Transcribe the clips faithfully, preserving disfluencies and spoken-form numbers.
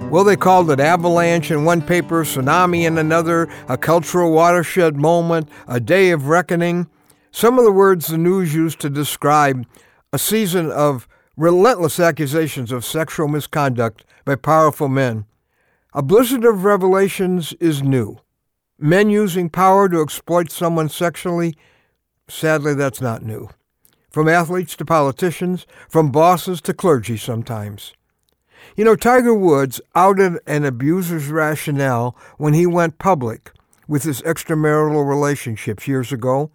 Well, they called it avalanche in one paper, tsunami in another, a cultural watershed moment, a day of reckoning. Some of the words the news used to describe a season of relentless accusations of sexual misconduct by powerful men. A blizzard of revelations is new. Men using power to exploit someone sexually, sadly, that's not new. From athletes to politicians, from bosses to clergy sometimes. You know, Tiger Woods outed an abuser's rationale when he went public with his extramarital relationships years ago.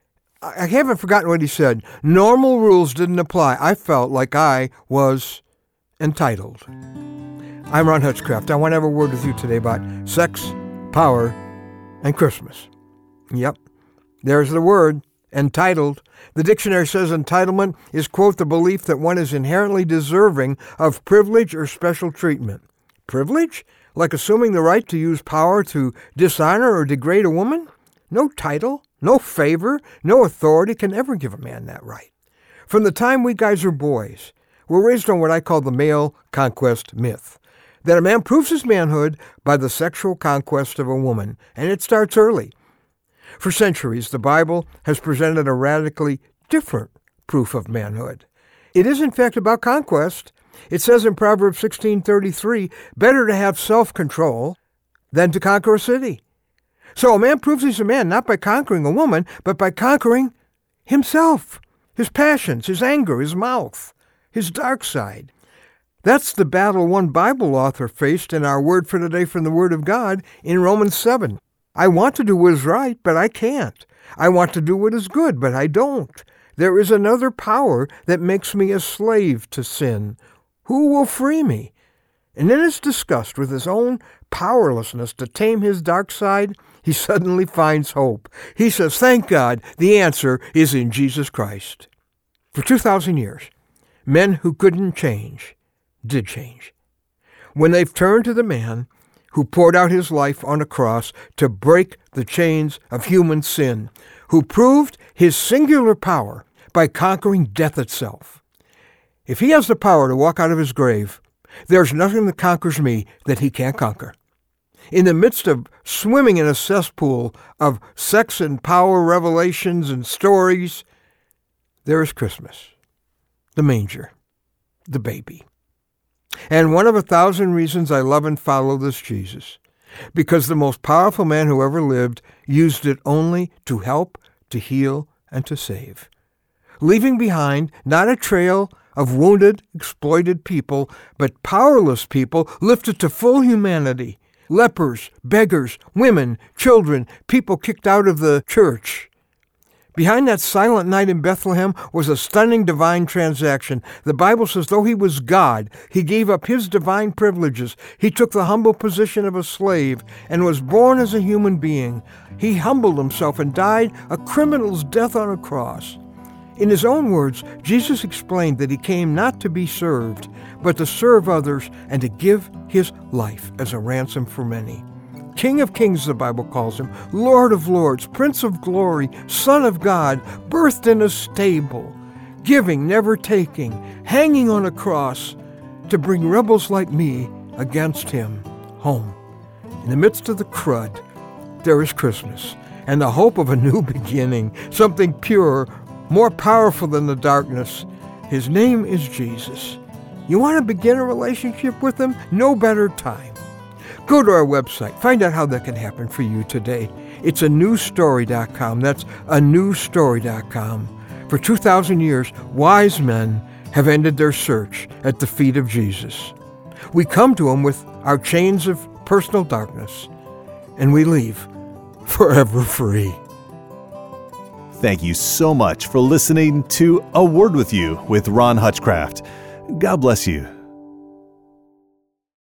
I haven't forgotten what he said. Normal rules didn't apply. I felt like I was entitled. I'm Ron Hutchcraft. I want to have a word with you today about sex, power, and Christmas. Yep, there's the word, entitled. The dictionary says entitlement is, quote, the belief that one is inherently deserving of privilege or special treatment. Privilege? Like assuming the right to use power to dishonor or degrade a woman? No title, no favor, no authority can ever give a man that right. From the time we guys are boys, we're raised on what I call the male conquest myth. That a man proves his manhood by the sexual conquest of a woman, and it starts early. For centuries, the Bible has presented a radically different proof of manhood. It is, in fact, about conquest. It says in Proverbs sixteen thirty-three, better to have self-control than to conquer a city. So a man proves he's a man not by conquering a woman, but by conquering himself, his passions, his anger, his mouth, his dark side. That's the battle one Bible author faced in our word for today from the Word of God in Romans seven. I want to do what is right, but I can't. I want to do what is good, but I don't. There is another power that makes me a slave to sin. Who will free me? And in his disgust with his own powerlessness to tame his dark side, he suddenly finds hope. He says, thank God, the answer is in Jesus Christ. For two thousand years, men who couldn't change did change. When they've turned to the man who poured out his life on a cross to break the chains of human sin, who proved his singular power by conquering death itself. If he has the power to walk out of his grave, there's nothing that conquers me that he can't conquer. In the midst of swimming in a cesspool of sex and power revelations and stories, there is Christmas, the manger, the baby. And one of a thousand reasons I love and follow this Jesus, because the most powerful man who ever lived used it only to help, to heal, and to save, leaving behind not a trail of wounded, exploited people, but powerless people lifted to full humanity, lepers, beggars, women, children, people kicked out of the church. Behind that silent night in Bethlehem was a stunning divine transaction. The Bible says, though he was God, he gave up his divine privileges. He took the humble position of a slave and was born as a human being. He humbled himself and died a criminal's death on a cross. In his own words, Jesus explained that he came not to be served, but to serve others and to give his life as a ransom for many. King of Kings, the Bible calls him, Lord of Lords, Prince of Glory, Son of God, birthed in a stable, giving, never taking, hanging on a cross to bring rebels like me against him home. In the midst of the crud, there is Christmas and the hope of a new beginning, something pure, more powerful than the darkness. His name is Jesus. You want to begin a relationship with him? No better time. Go to our website. Find out how that can happen for you today. It's a new story dot com. That's a new story dot com. For two thousand years, wise men have ended their search at the feet of Jesus. We come to him with our chains of personal darkness, and we leave forever free. Thank you so much for listening to A Word With You with Ron Hutchcraft. God bless you.